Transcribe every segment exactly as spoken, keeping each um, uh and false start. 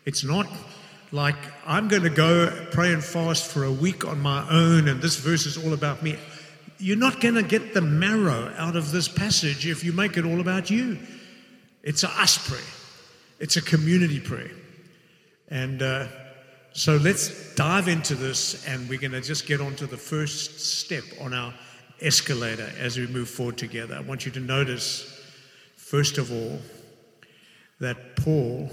It's not like I'm going to go pray and fast for a week on my own and this verse is all about me. You're not going to get the marrow out of this passage if you make it all about you. It's a us prayer. It's a community prayer. And uh, so let's dive into this, and we're going to just get on to the first step on our escalator as we move forward together. I want you to notice, first of all, that Paul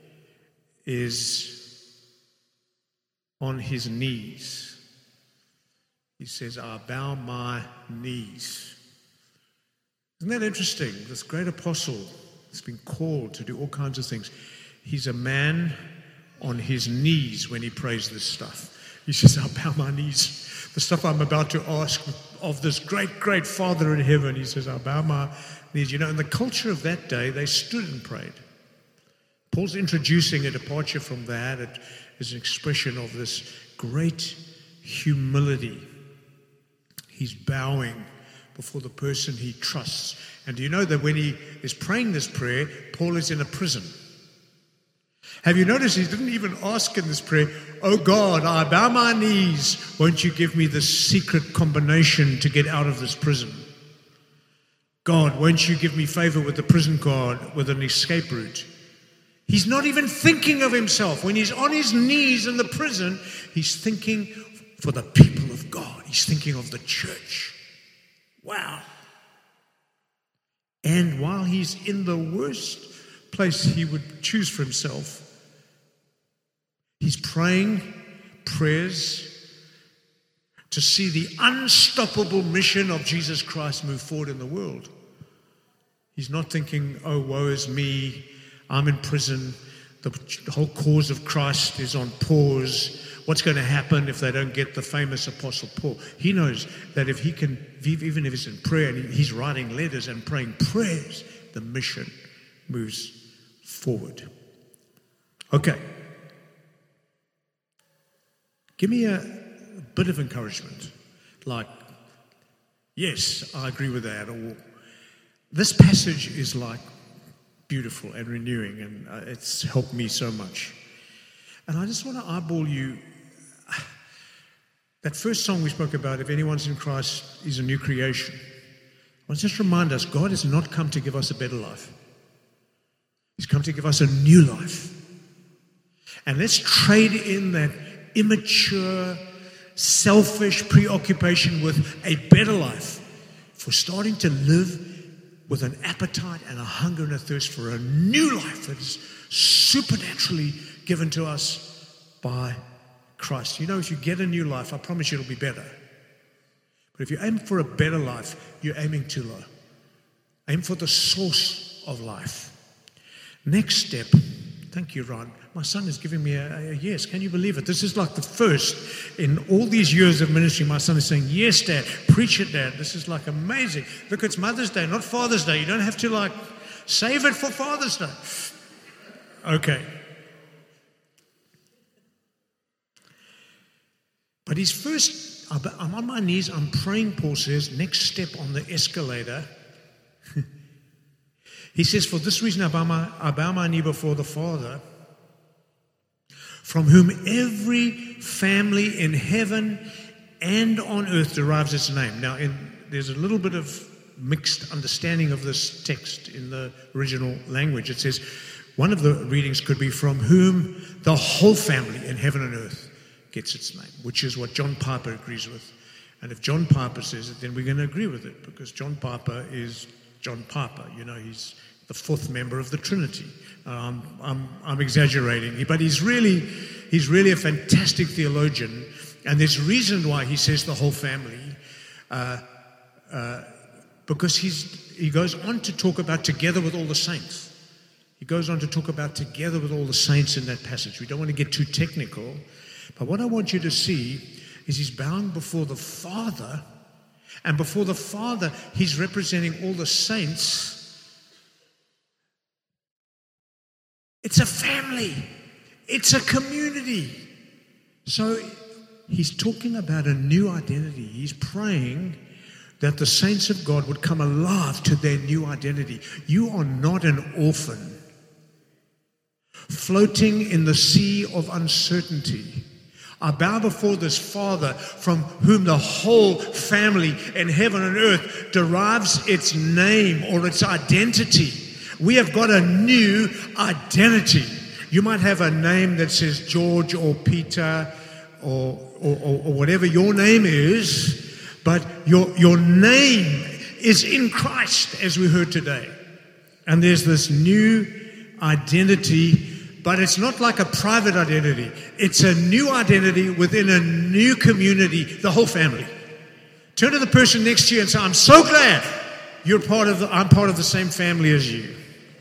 is on his knees. He says, I bow my knees. Isn't that interesting? This great apostle has been called to do all kinds of things. He's a man on his knees when he prays this stuff. He says, I bow my knees. The stuff I'm about to ask of this great, great Father in heaven, he says, I bow my knees. You know, in the culture of that day, they stood and prayed. Paul's introducing a departure from that. It is an expression of this great humility. He's bowing before the person he trusts. And do you know that when he is praying this prayer, Paul is in a prison? Have you noticed he didn't even ask in this prayer, oh God, I bow my knees, won't you give me the secret combination to get out of this prison? God, won't you give me favor with the prison guard with an escape route? He's not even thinking of himself. When he's on his knees in the prison, he's thinking for the people of God. He's thinking of the church. Wow. And while he's in the worst place he would choose for himself, he's praying prayers to see the unstoppable mission of Jesus Christ move forward in the world. He's not thinking, oh, woe is me, I'm in prison, the whole cause of Christ is on pause. What's going to happen if they don't get the famous Apostle Paul? He knows that if he can, even if he's in prayer and he's writing letters and praying prayers, the mission moves forward. Okay. Give me a, a bit of encouragement. Like, yes, I agree with that. Or this passage is like beautiful and renewing, and uh, it's helped me so much. And I just want to eyeball you. That first song we spoke about, if anyone's in Christ, he's a new creation. I want to just remind us, God has not come to give us a better life. He's come to give us a new life. And let's trade in that immature, selfish preoccupation with a better life for starting to live with an appetite and a hunger and a thirst for a new life that is supernaturally given to us by Christ. You know, if you get a new life, I promise you it'll be better. But if you aim for a better life, you're aiming too low. Aim for the source of life. Next step. Thank you, Ron. My son is giving me a, a yes. Can you believe it? This is like the first in all these years of ministry. My son is saying, yes, Dad. Preach it, Dad. This is like amazing. Look, it's Mother's Day, not Father's Day. You don't have to like save it for Father's Day. Okay. But his first, I'm on my knees, I'm praying, Paul says, next step on the escalator. He says, for this reason I bow, my, I bow my knee before the Father, from whom every family in heaven and on earth derives its name. Now, in, there's a little bit of mixed understanding of this text in the original language. It says, one of the readings could be from whom the whole family in heaven and earth gets its name, which is what John Piper agrees with. And if John Piper says it, then we're going to agree with it, because John Piper is John Piper. You know, he's the fourth member of the Trinity. Um, I'm, I'm exaggerating, but he's really, he's really a fantastic theologian, and there's reason why he says the whole family, uh, uh, because he's, he goes on to talk about together with all the saints. He goes on to talk about together with all the saints in that passage. We don't want to get too technical, but what I want you to see is he's bowing before the Father, and before the Father, he's representing all the saints. It's a family. It's a community. So he's talking about a new identity. He's praying that the saints of God would come alive to their new identity. You are not an orphan. floating in the sea of uncertainty. I bow before this Father from whom the whole family in heaven and earth derives its name or its identity. We have got a new identity. You might have a name that says George or Peter or, or, or, or whatever your name is, but your, your name is in Christ, as we heard today. And there's this new identity. But it's not like a private identity. It's a new identity within a new community, the whole family. Turn to the person next to you and say, I'm so glad you're part of the, I'm part of the same family as you.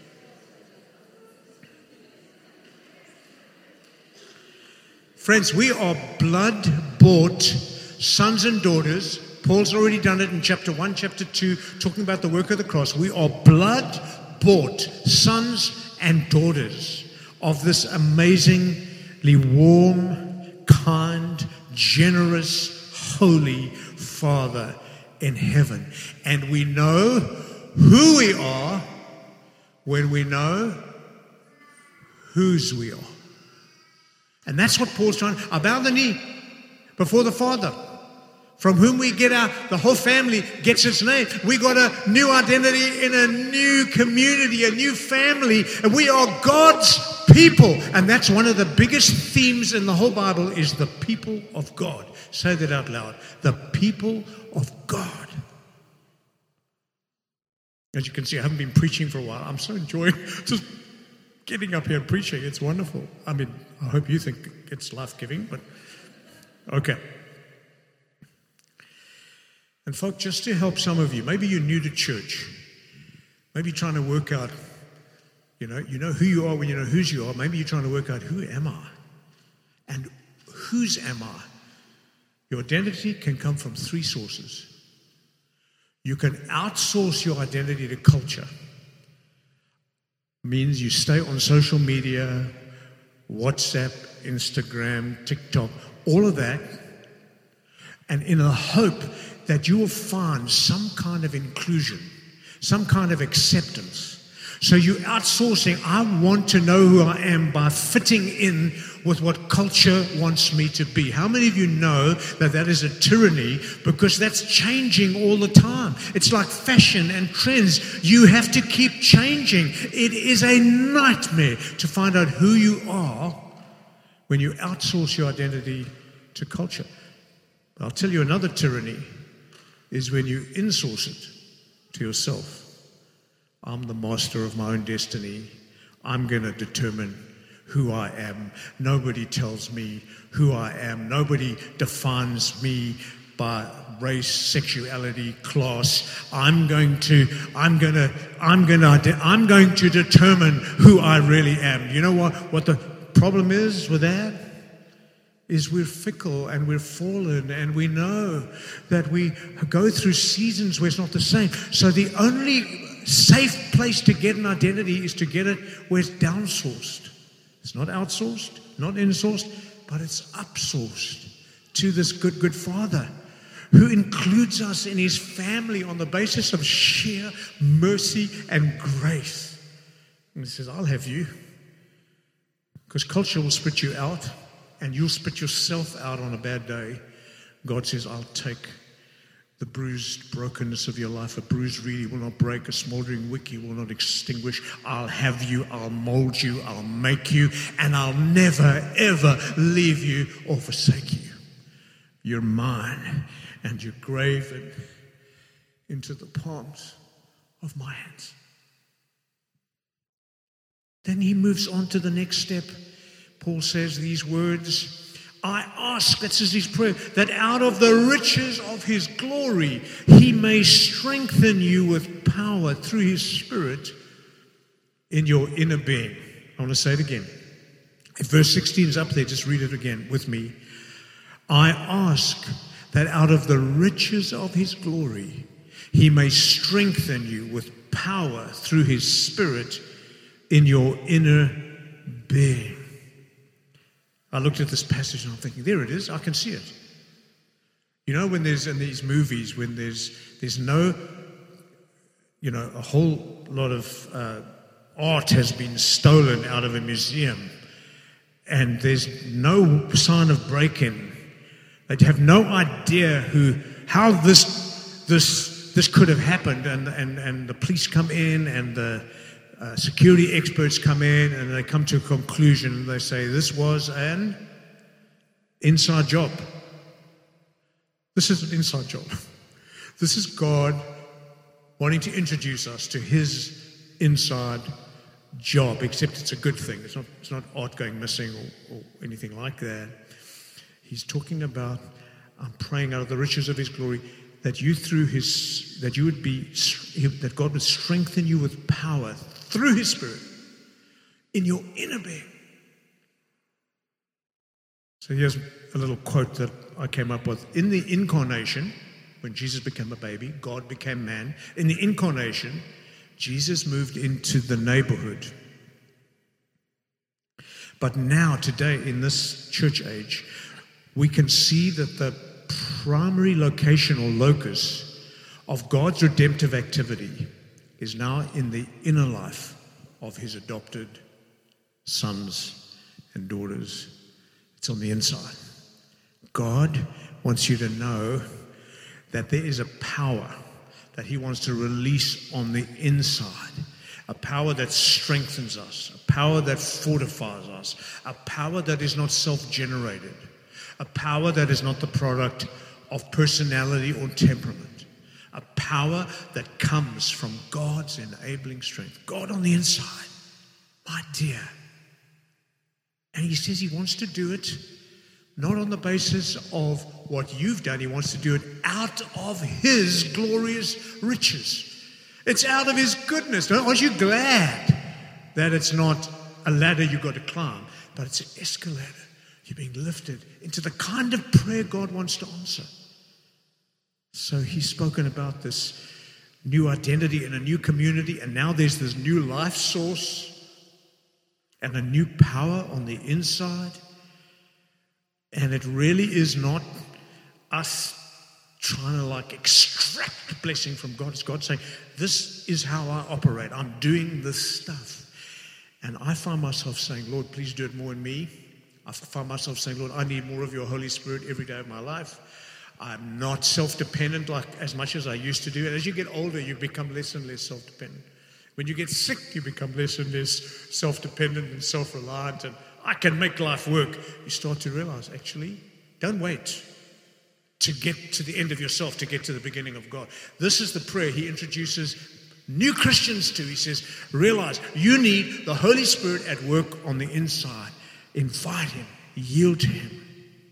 Friends, we are blood-bought sons and daughters. Paul's already done it in chapter one, chapter two, talking about the work of the cross. We are blood-bought sons and daughters of this amazingly warm, kind, generous, holy Father in heaven. And we know who we are when we know whose we are. And that's what Paul's trying. I bow the knee before the Father, from whom we get our, the whole family gets its name. We got a new identity in a new community, a new family, and we are God's people. And that's one of the biggest themes in the whole Bible is the people of God. Say that out loud. The people of God. As you can see, I haven't been preaching for a while. I'm so enjoying just getting up here and preaching. It's wonderful. I mean, I hope you think it's life-giving, but okay. And folks, just to help some of you, maybe you're new to church. Maybe you're trying to work out, you know, you know who you are when you know whose you are. Maybe you're trying to work out, who am I? And whose am I? Your identity can come from three sources. You can outsource your identity to culture. Means you stay on social media, WhatsApp, Instagram, TikTok, all of that, and in a hope that you will find some kind of inclusion, some kind of acceptance. So you're outsourcing, I want to know who I am by fitting in with what culture wants me to be. How many of you know that that is a tyranny, because that's changing all the time? It's like fashion and trends. You have to keep changing. It is a nightmare to find out who you are when you outsource your identity to culture. But I'll tell you another tyranny is when you insource it to yourself. I'm the master of my own destiny. I'm going to determine who I am. Nobody tells me who I am. Nobody defines me by race, sexuality, class. I'm going to, I'm going to, I'm going to, I'm going to determine who I really am. You know what? What the problem is with that? Is we're fickle and we're fallen, and we know that we go through seasons where it's not the same. So the only safe place to get an identity is to get it where it's downsourced. It's not outsourced, not insourced, but it's upsourced to this good, good Father who includes us in his family on the basis of sheer mercy and grace. And he says, I'll have you. Because culture will spit you out, and you'll spit yourself out on a bad day. God says, I'll take the bruised brokenness of your life. A bruised reed will not break, a smoldering wick will not extinguish. I'll have you, I'll mold you, I'll make you, and I'll never, ever leave you or forsake you. You're mine, and you're graven into the palms of my hands. Then he moves on to the next step. Paul says these words, I ask, that is his prayer, that out of the riches of his glory he may strengthen you with power through his Spirit in your inner being. I want to say it again. If verse sixteen is up there, just read it again with me. I ask that out of the riches of his glory he may strengthen you with power through his Spirit in your inner being. I looked at this passage and I'm thinking, there it is, I can see it. You know, when there's in these movies, when there's there's no, you know, a whole lot of uh, art has been stolen out of a museum, and there's no sign of break-in. They have no idea who, how this, this, this could have happened, and, and, and the police come in, and the uh, security experts come in, and they come to a conclusion, and they say, this was an inside job. This is an inside job. This is God wanting to introduce us to his inside job, except it's a good thing. It's not, it's not art going missing or, or anything like that. He's talking about, I'm praying out of the riches of his glory, that you through his, that you would be, that God would strengthen you with power through his Spirit in your inner being. So here's a little quote that I came up with. In the incarnation, when Jesus became a baby, God became man. In the incarnation, Jesus moved into the neighborhood. But now, today, in this church age, we can see that the primary location or locus of God's redemptive activity is now in the inner life of his adopted sons and daughters. It's on the inside. God wants you to know that there is a power that he wants to release on the inside, a power that strengthens us, a power that fortifies us, a power that is not self-generated, a power that is not the product of personality or temperament, a power that comes from God's enabling strength. God on the inside, my dear. And he says he wants to do it not on the basis of what you've done. He wants to do it out of his glorious riches. It's out of his goodness. Aren't you glad that it's not a ladder you've got to climb, but it's an escalator? You're being lifted into the kind of prayer God wants to answer. So he's spoken about this new identity and a new community, and now there's this new life source and a new power on the inside. And it really is not us trying to like extract blessing from God. It's God saying, this is how I operate. I'm doing this stuff. And I find myself saying, Lord, please do it more in me. I find myself saying, Lord, I need more of your Holy Spirit every day of my life. I'm not self-dependent like as much as I used to do. And as you get older, you become less and less self-dependent. When you get sick, you become less and less self-dependent and self-reliant, and I can make life work. You start to realize, actually, don't wait to get to the end of yourself to get to the beginning of God. This is the prayer he introduces new Christians to. He says, realize you need the Holy Spirit at work on the inside. Invite him, yield to him.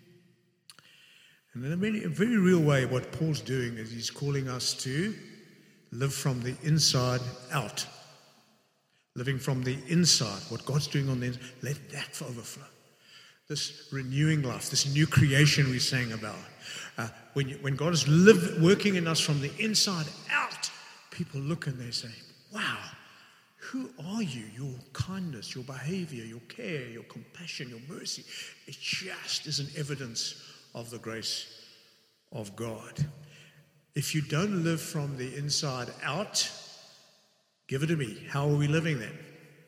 And in a very, a very real way, what Paul's doing is he's calling us to live from the inside out. Living from the inside, what God's doing on the inside, let that overflow. This renewing life, this new creation we sang about. Uh, when, you, when God is live, working in us from the inside out, people look and they say, wow, who are you? Your kindness, your behavior, your care, your compassion, your mercy. It just is an evidence of the grace of God. If you don't live from the inside out, give it to me. How are we living then?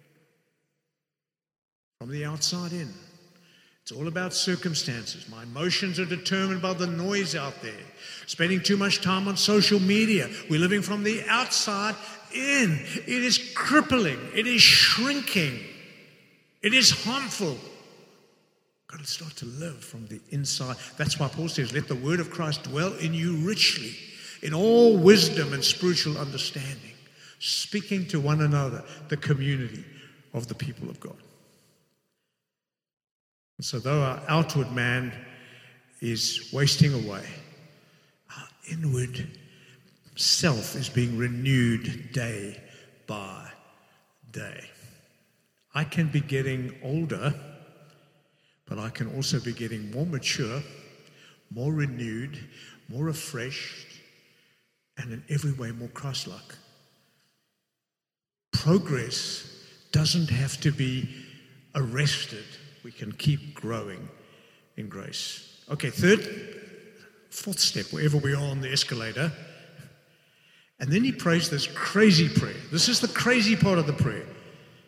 From the outside in. It's all about circumstances. My emotions are determined by the noise out there. Spending too much time on social media. We're living from the outside in. It is crippling. It is shrinking. It is harmful. Got to start to live from the inside. That's why Paul says, let the word of Christ dwell in you richly, in all wisdom and spiritual understanding, speaking to one another, the community of the people of God. And so though our outward man is wasting away, our inward self is being renewed day by day. I can be getting older, but I can also be getting more mature, more renewed, more refreshed, and in every way more Christ-like. Progress doesn't have to be arrested. We can keep growing in grace. Okay, third, fourth step, wherever we are on the escalator. And then he prays this crazy prayer. This is the crazy part of the prayer.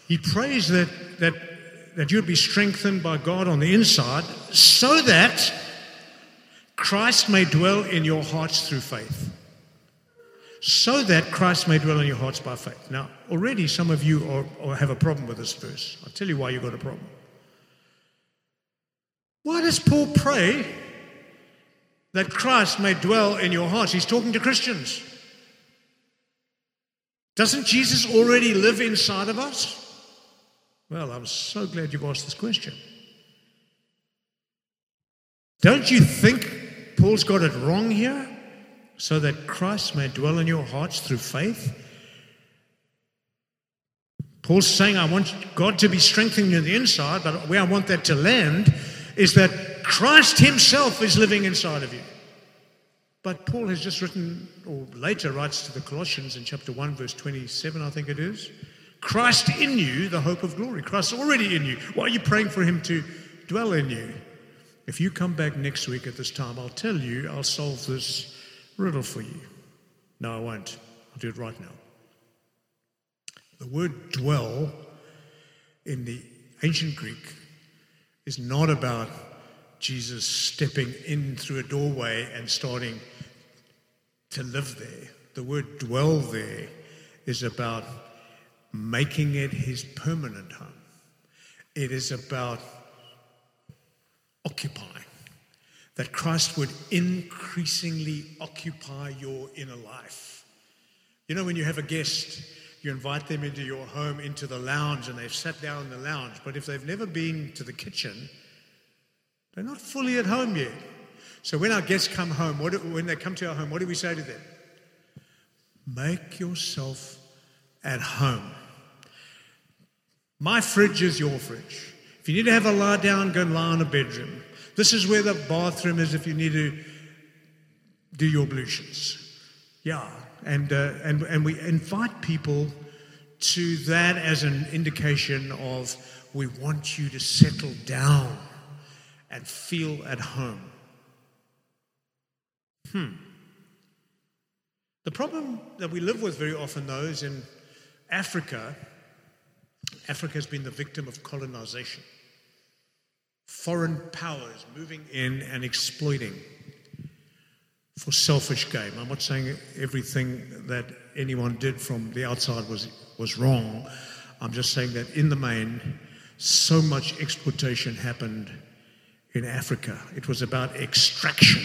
He prays that, that, that you'd be strengthened by God on the inside so that Christ may dwell in your hearts through faith. So that Christ may dwell in your hearts by faith. Now, already some of you are, or have a problem with this verse. I'll tell you why you've got a problem. Why does Paul pray that Christ may dwell in your hearts? He's talking to Christians. Doesn't Jesus already live inside of us? Well, I'm so glad you've asked this question. Don't you think Paul's got it wrong here? So that Christ may dwell in your hearts through faith? Paul's saying, I want God to be strengthening you on the inside, but where I want that to land is that Christ himself is living inside of you. But Paul has just written, or later writes to the Colossians in chapter one, verse twenty-seven, I think it is, Christ in you, the hope of glory. Christ's already in you. Why are you praying for him to dwell in you? If you come back next week at this time, I'll tell you, I'll solve this riddle for you. No, I won't. I'll do it right now. The word dwell in the ancient Greek is not about Jesus stepping in through a doorway and starting to live there. The word dwell there is about making it his permanent home. It is about occupying. That Christ would increasingly occupy your inner life. You know, when you have a guest, you invite them into your home, into the lounge, and they've sat down in the lounge. But if they've never been to the kitchen, they're not fully at home yet. So when our guests come home, what do, when they come to our home, what do we say to them? Make yourself at home. My fridge is your fridge. If you need to have a lie down, go and lie in a bedroom. This is where the bathroom is if you need to do your ablutions. Yeah, and uh, and and we invite people to that as an indication of we want you to settle down and feel at home. Hmm. The problem that we live with very often, though, is in Africa. Africa has been the victim of colonization. Foreign powers moving in and exploiting for selfish gain. I'm not saying everything that anyone did from the outside was, was wrong. I'm just saying that in the main, so much exploitation happened in Africa. It was about extraction.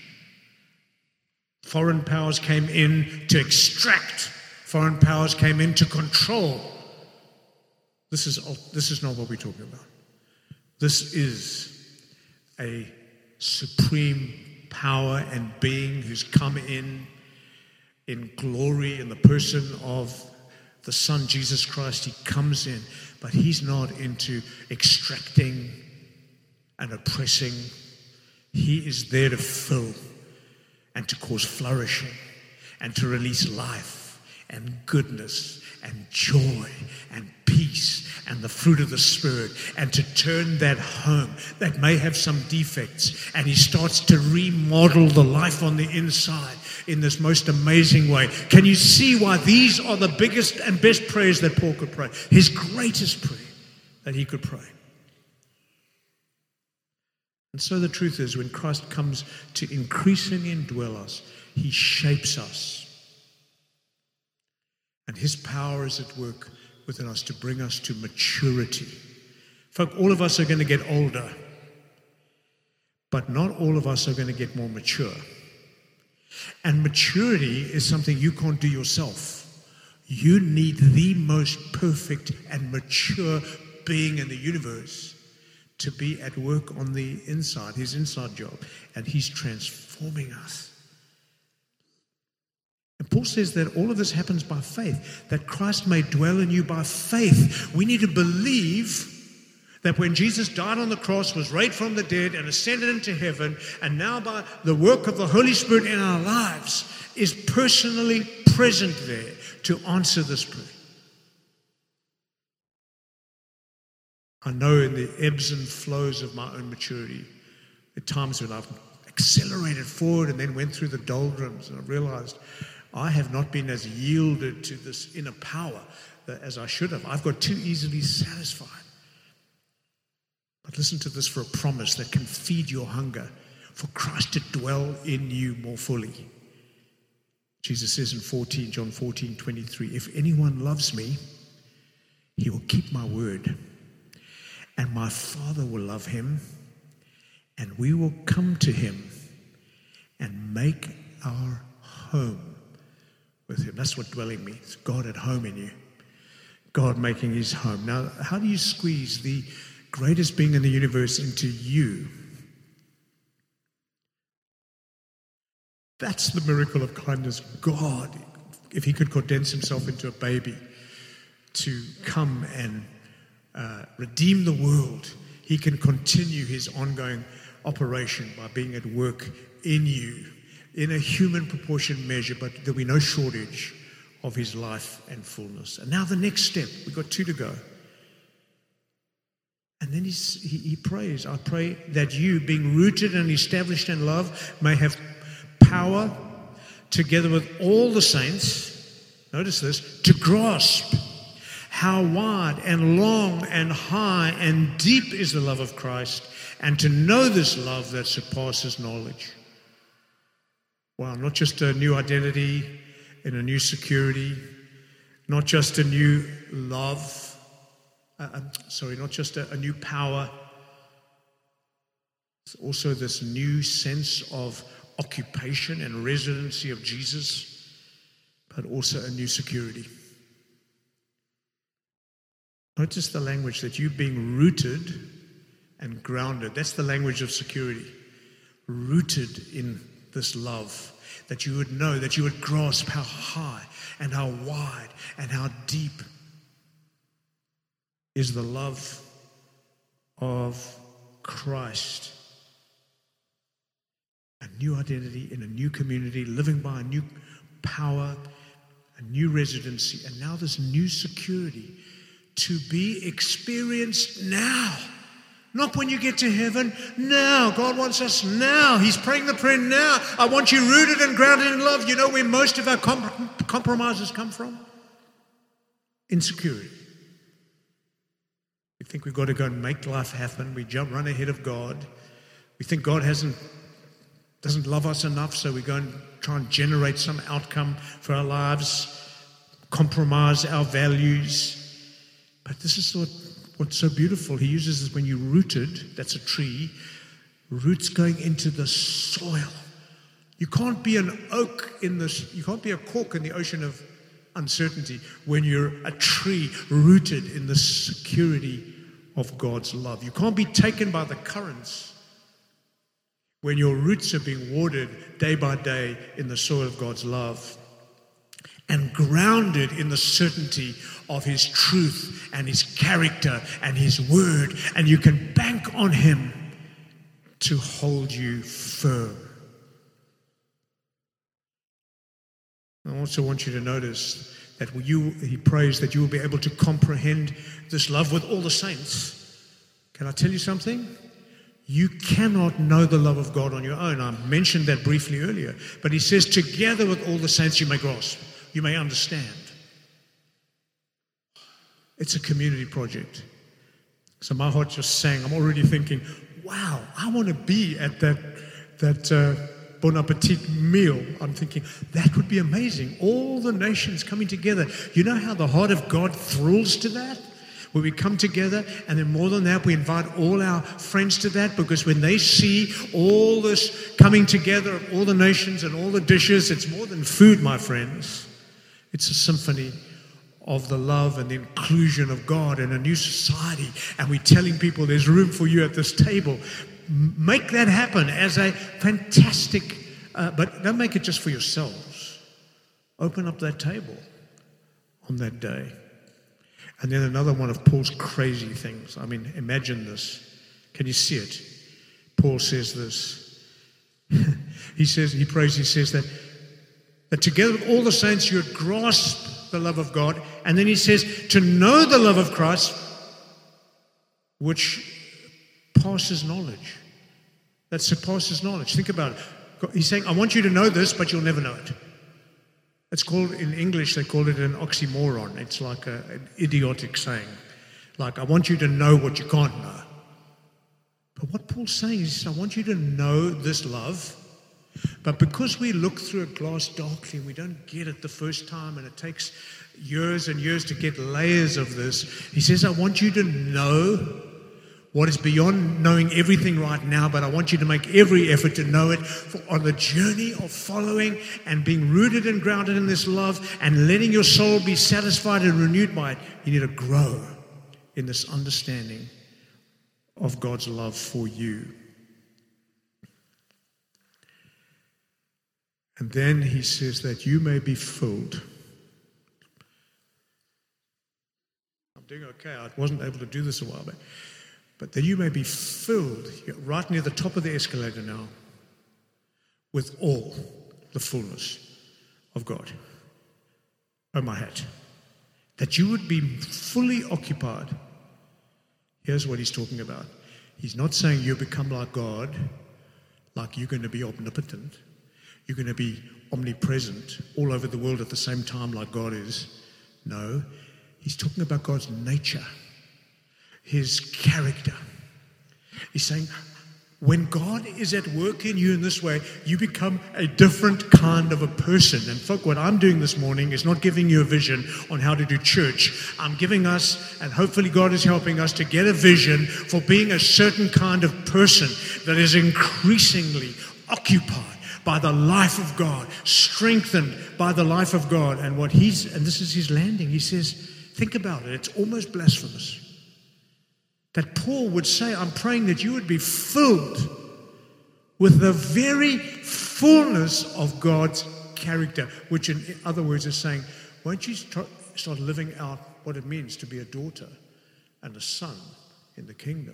Foreign powers came in to extract. Foreign powers came in to control. This is, this is not what we're talking about. This is a supreme power and being who's come in in glory in the person of the Son, Jesus Christ. He comes in, but he's not into extracting and oppressing. He is there to fill and to cause flourishing and to release life and goodness and joy and peace and the fruit of the Spirit, and to turn that home that may have some defects, and he starts to remodel the life on the inside in this most amazing way. Can you see why these are the biggest and best prayers that Paul could pray? His greatest prayer that he could pray. And so the truth is, when Christ comes to increasingly indwell us, he shapes us. And his power is at work within us to bring us to maturity. Folk, all of us are going to get older, but not all of us are going to get more mature. And maturity is something you can't do yourself. You need the most perfect and mature being in the universe to be at work on the inside, his inside job, and he's transforming us. And Paul says that all of this happens by faith, that Christ may dwell in you by faith. We need to believe that when Jesus died on the cross, was raised from the dead and ascended into heaven, and now by the work of the Holy Spirit in our lives is personally present there to answer this prayer. I know in the ebbs and flows of my own maturity, at times when I've accelerated forward and then went through the doldrums, and I realized I have not been as yielded to this inner power as I should have. I've got too easily satisfied. But listen to this for a promise that can feed your hunger, for Christ to dwell in you more fully. Jesus says in fourteen, John fourteen, twenty-three, if anyone loves me, he will keep my word, and my Father will love him, and we will come to him and make our home with him. That's what dwelling means. God at home in you. God making his home. Now, how do you squeeze the greatest being in the universe into you? That's the miracle of kindness. God, if he could condense himself into a baby to come and uh, redeem the world, he can continue his ongoing operation by being at work in you in a human proportion measure, but there'll be no shortage of his life and fullness. And now the next step, we've got two to go. And then he's, he, he prays, I pray that you, being rooted and established in love, may have power, together with all the saints, notice this, to grasp how wide and long and high and deep is the love of Christ, and to know this love that surpasses knowledge. Wow, not just a new identity and a new security, not just a new love, uh, sorry, not just a, a new power, it's also this new sense of occupation and residency of Jesus, but also a new security. Notice the language that you being rooted and grounded, that's the language of security. Rooted in this love, that you would know, that you would grasp how high and how wide and how deep is the love of Christ. A new identity in a new community, living by a new power, a new residency, and now this new security to be experienced now. Not when you get to heaven, now. God wants us now. He's praying the prayer now. I want you rooted and grounded in love. You know where most of our comp- compromises come from? Insecurity. We think we've got to go and make life happen. We jump, run ahead of God. We think God hasn't doesn't love us enough, so we go and try and generate some outcome for our lives, compromise our values. But this is what, what's so beautiful. He uses this when you're rooted, that's a tree, roots going into the soil. You can't be an oak in this, you can't be a cork in the ocean of uncertainty when you're a tree rooted in the security of God's love. You can't be taken by the currents when your roots are being watered day by day in the soil of God's love and grounded in the certainty of his truth and his character and his word, and you can bank on him to hold you firm. I also want you to notice that you, he prays that you will be able to comprehend this love with all the saints. Can I tell you something? You cannot know the love of God on your own. I mentioned that briefly earlier. But he says, together with all the saints you may grasp, you may understand. It's a community project. So my heart just sang. I'm already thinking, wow, I want to be at that, that uh, Bon Appetit meal. I'm thinking, that would be amazing. All the nations coming together. You know how the heart of God thrills to that? Where we come together, and then more than that, we invite all our friends to that, because when they see all this coming together of all the nations and all the dishes, it's more than food, my friends. It's a symphony of the love and the inclusion of God in a new society. And we're telling people there's room for you at this table. Make that happen as a fantastic, uh, but don't make it just for yourselves. Open up that table on that day. And then another one of Paul's crazy things. I mean, imagine this. Can you see it? Paul says this. he says, he prays, he says that, that together with all the saints you would grasp the love of God. And then he says, to know the love of Christ, which passes knowledge. That surpasses knowledge. Think about it. He's saying, I want you to know this, but you'll never know it. It's called, in English, they call it an oxymoron. It's like a, an idiotic saying. Like, I want you to know what you can't know. But what Paul's saying is, I want you to know this love, but because we look through a glass darkly, we don't get it the first time, and it takes years and years to get layers of this. He says, I want you to know what is beyond knowing everything right now, but I want you to make every effort to know it. For on the journey of following and being rooted and grounded in this love and letting your soul be satisfied and renewed by it, you need to grow in this understanding of God's love for you. And then he says that you may be filled. I'm doing okay. I wasn't able to do this a while back. But that you may be filled, right near the top of the escalator now, with all the fullness of God. Oh, my hat. That you would be fully occupied. Here's what he's talking about. He's not saying you become like God, like you're going to be omnipotent. You're going to be omnipresent all over the world at the same time like God is. No, he's talking about God's nature, his character. He's saying, when God is at work in you in this way, you become a different kind of a person. And folk, what I'm doing this morning is not giving you a vision on how to do church. I'm giving us, and hopefully God is helping us to get a vision for being a certain kind of person that is increasingly occupied by the life of God, strengthened by the life of God. And what he's, and this is his landing, he says, think about it, it's almost blasphemous that Paul would say, I'm praying that you would be filled with the very fullness of God's character, which in other words is saying, won't you start living out what it means to be a daughter and a son in the kingdom?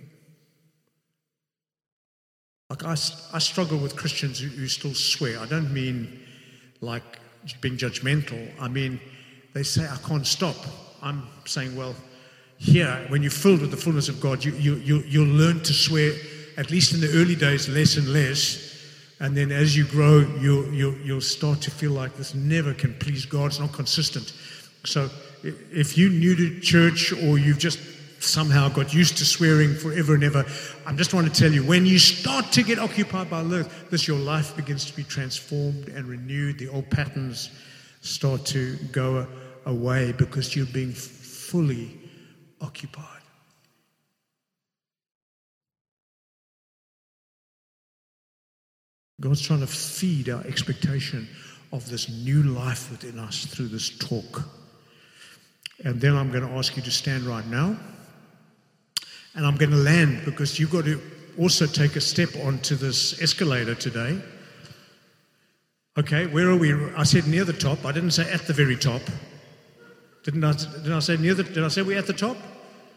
Like I, I struggle with Christians who, who still swear. I don't mean like being judgmental. I mean, they say, I can't stop. I'm saying, well, here, when you're filled with the fullness of God, you, you, you, you'll learn to swear, at least in the early days, less and less. And then as you grow, you'll, you'll, you'll start to feel like this never can please God. It's not consistent. So if you're new to church or you've just somehow got used to swearing forever and ever, I'm just want to tell you, when you start to get occupied by this, your life begins to be transformed and renewed. The old patterns start to go away because you're being fully occupied. God's trying to feed our expectation of this new life within us through this talk. And then I'm going to ask you to stand right now. And I'm going to land because you've got to also take a step onto this escalator today. Okay, where are we? I said near the top. I didn't say at the very top. Didn't I, did I say near the, did I say we're at the top?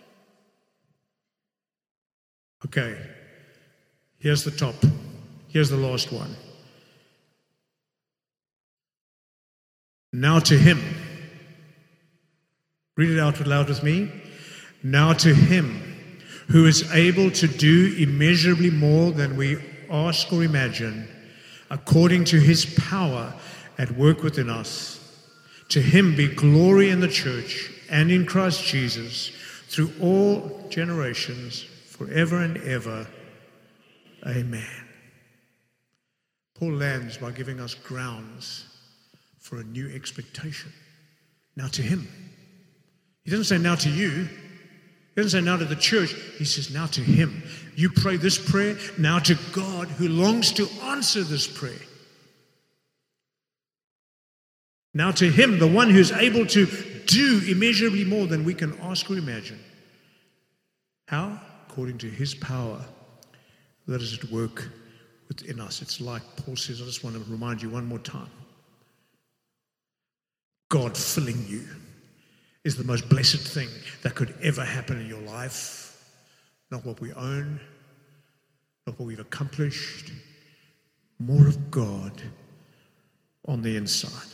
Okay, here's the top. Here's the last one. Now to him. Read it out loud with me. Now to him who is able to do immeasurably more than we ask or imagine, according to his power at work within us. To him be glory in the church and in Christ Jesus through all generations, forever and ever. Amen. Paul lands by giving us grounds for a new expectation. Now to him. He doesn't say now to you. He doesn't say now to the church. He says now to him. You pray this prayer now to God who longs to answer this prayer. Now to him, the one who's able to do immeasurably more than we can ask or imagine. How? According to his power that is at work within us. It's like Paul says, I just want to remind you one more time. God filling you is the most blessed thing that could ever happen in your life. Not what we own, not what we've accomplished. More of God on the inside.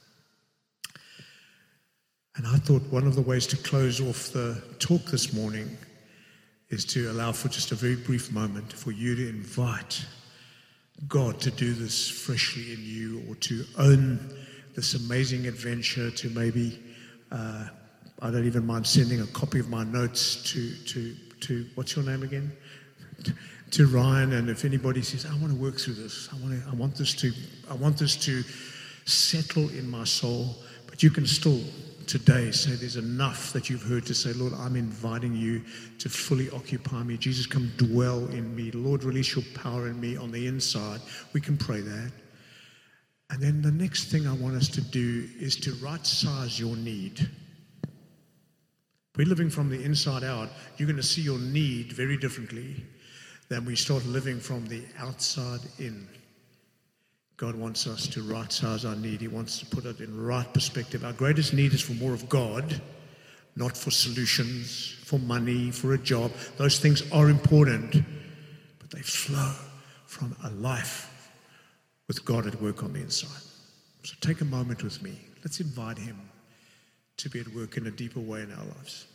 And I thought one of the ways to close off the talk this morning is to allow for just a very brief moment for you to invite God to do this freshly in you, or to own this amazing adventure, to maybe, uh, I don't even mind sending a copy of my notes to, to, to what's your name again? To, to Ryan. And if anybody says, I want to work through this, I want to, I want this to, I want this to settle in my soul, but you can still today say there's enough that you've heard to say, Lord, I'm inviting you to fully occupy me. Jesus, come dwell in me. Lord, release your power in me on the inside. We can pray that. And then the next thing I want us to do is to right size your need. We're living from the inside out. You're going to see your need very differently than we start living from the outside in. God wants us to right size our need. He wants to put it in right perspective. Our greatest need is for more of God, not for solutions, for money, for a job. Those things are important, but they flow from a life with God at work on the inside. So take a moment with me. Let's invite him to be at work in a deeper way in our lives.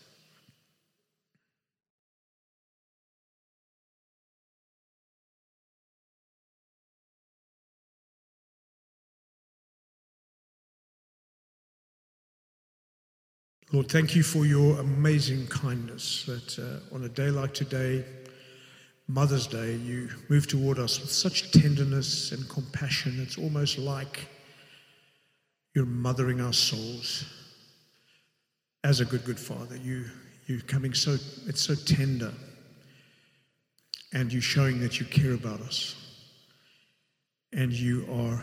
Lord, thank you for your amazing kindness that uh, on a day like today, Mother's Day, you move toward us with such tenderness and compassion. It's almost like you're mothering our souls. As a good, good Father, you, you're coming so, it's so tender. And you're showing that you care about us. And you are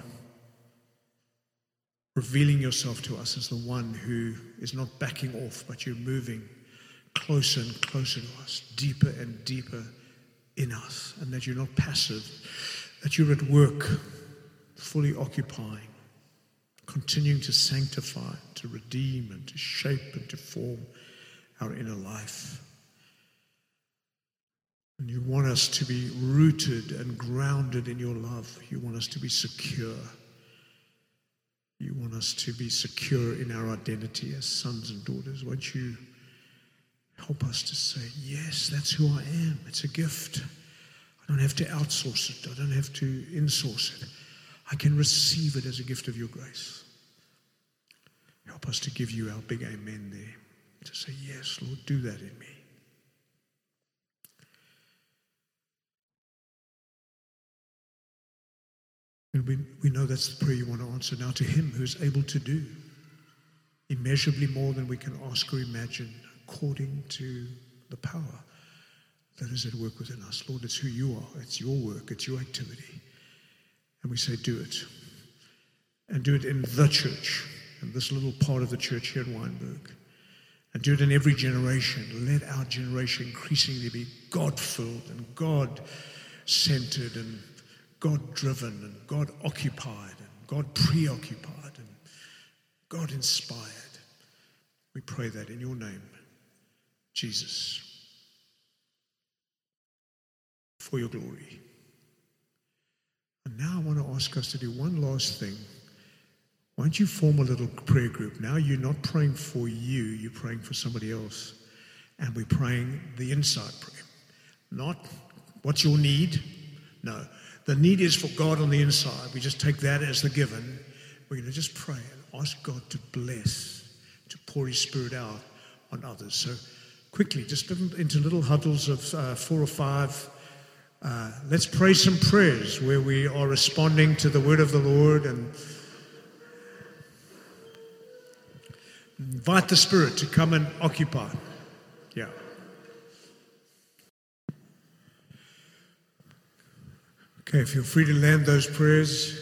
revealing yourself to us as the one who is not backing off, but you're moving closer and closer to us, deeper and deeper in us, and that you're not passive, that you're at work, fully occupying, continuing to sanctify, to redeem, and to shape and to form our inner life. And you want us to be rooted and grounded in your love. You want us to be secure. You want us to be secure in our identity as sons and daughters. Won't you help us to say, yes, that's who I am. It's a gift. I don't have to outsource it. I don't have to insource it. I can receive it as a gift of your grace. Help us to give you our big amen there. To say, yes, Lord, do that in me. And we, we know that's the prayer you want to answer now to him who is able to do immeasurably more than we can ask or imagine, according to the power that is at work within us. Lord, it's who you are. It's your work. It's your activity. And we say, do it. And do it in the church, in this little part of the church here in Wynberg. And do it in every generation. Let our generation increasingly be God-filled and God-centered and God-driven and God-occupied and God-preoccupied and God-inspired. We pray that in your name, Jesus, for your glory. And now I want to ask us to do one last thing. Why don't you form a little prayer group? Now you're not praying for you, you're praying for somebody else. And we're praying the inside prayer. Not what's your need? No. The need is for God on the inside. We just take that as the given. We're going to just pray and ask God to bless, to pour his Spirit out on others. So quickly, just into little huddles of uh, four or five. Uh, let's pray some prayers where we are responding to the word of the Lord and invite the Spirit to come and occupy. Yeah. Okay, feel free to land those prayers.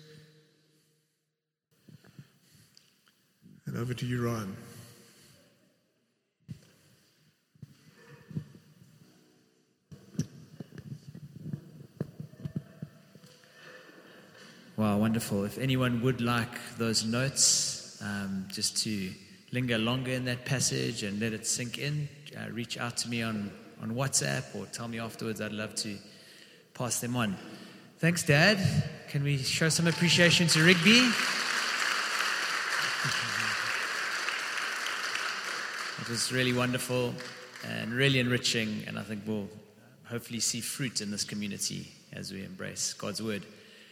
And over to you, Ryan. Wow, wonderful. If anyone would like those notes, um, just to linger longer in that passage and let it sink in, uh, reach out to me on, on WhatsApp or tell me afterwards. I'd love to pass them on. Thanks, Dad. Can we show some appreciation to Rigby? It was really wonderful and really enriching, and I think we'll hopefully see fruit in this community as we embrace God's word.